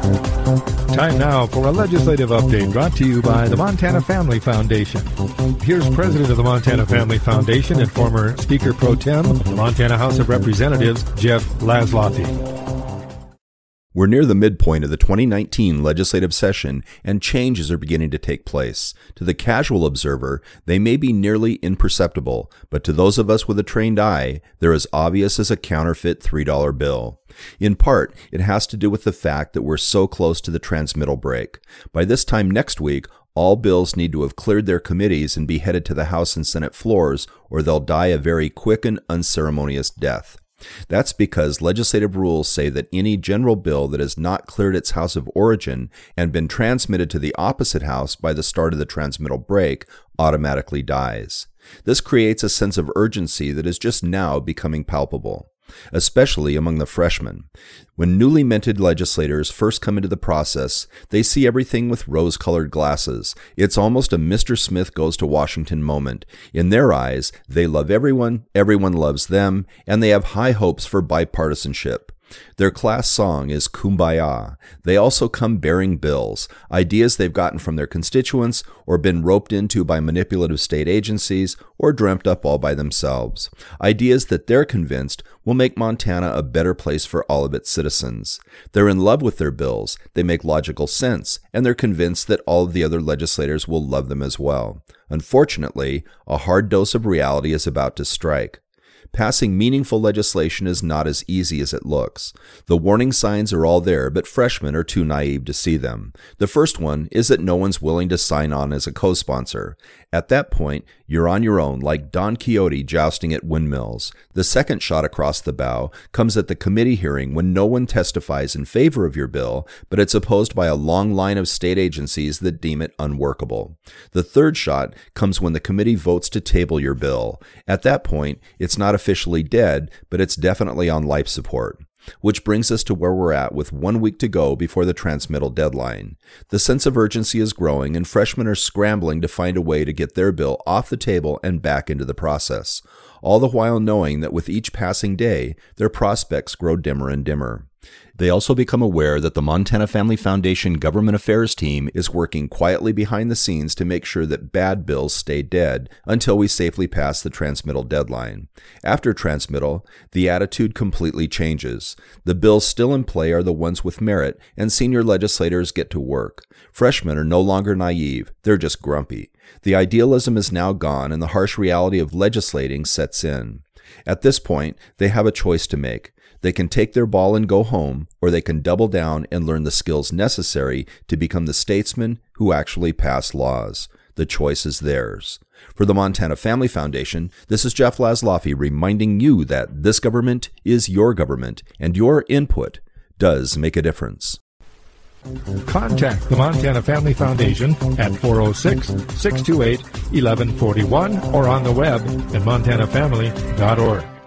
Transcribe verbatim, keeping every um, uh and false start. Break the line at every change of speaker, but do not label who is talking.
Time now for a legislative update brought to you by the Montana Family Foundation. Here's President of the Montana Family Foundation and former Speaker Pro Tem of the Montana House of Representatives, Jeff Laszloffy.
We're near the midpoint of the twenty nineteen legislative session, and changes are beginning to take place. To the casual observer, they may be nearly imperceptible, but to those of us with a trained eye, they're as obvious as a counterfeit three dollar bill. In part, it has to do with the fact that we're so close to the transmittal break. By this time next week, all bills need to have cleared their committees and be headed to the House and Senate floors, or they'll die a very quick and unceremonious death. That's because legislative rules say that any general bill that has not cleared its house of origin and been transmitted to the opposite house by the start of the transmittal break automatically dies. This creates a sense of urgency that is just now becoming palpable, especially among the freshmen. When newly minted legislators first come into the process, they see everything with rose-colored glasses. It's almost a Mister Smith Goes to Washington moment. In their eyes, they love everyone, everyone loves them, and they have high hopes for bipartisanship. Their class song is Kumbaya. They also come bearing bills, ideas they've gotten from their constituents or been roped into by manipulative state agencies or dreamt up all by themselves. Ideas that they're convinced will make Montana a better place for all of its citizens. They're in love with their bills, they make logical sense, and they're convinced that all of the other legislators will love them as well. Unfortunately, a hard dose of reality is about to strike. Passing meaningful legislation is not as easy as it looks. The warning signs are all there, but freshmen are too naive to see them. The first one is that no one's willing to sign on as a co-sponsor. At that point, you're on your own, like Don Quixote jousting at windmills. The second shot across the bow comes at the committee hearing when no one testifies in favor of your bill, but it's opposed by a long line of state agencies that deem it unworkable. The third shot comes when the committee votes to table your bill. At that point, it's not officially dead, but it's definitely on life support. Which brings us to where we're at with one week to go before the transmittal deadline. The sense of urgency is growing, and freshmen are scrambling to find a way to get their bill off the table and back into the process, all the while knowing that with each passing day, their prospects grow dimmer and dimmer. They also become aware that the Montana Family Foundation Government Affairs team is working quietly behind the scenes to make sure that bad bills stay dead until we safely pass the transmittal deadline. After transmittal, the attitude completely changes. The bills still in play are the ones with merit, and senior legislators get to work. Freshmen are no longer naive, they're just grumpy. The idealism is now gone, and the harsh reality of legislating sets in. At this point, they have a choice to make. They can take their ball and go home, or they can double down and learn the skills necessary to become the statesmen who actually pass laws. The choice is theirs. For the Montana Family Foundation, this is Jeff Laszloffy reminding you that this government is your government, and your input does make a difference.
Contact the Montana Family Foundation at four oh six, six two eight, one one four one or on the web at montana family dot org.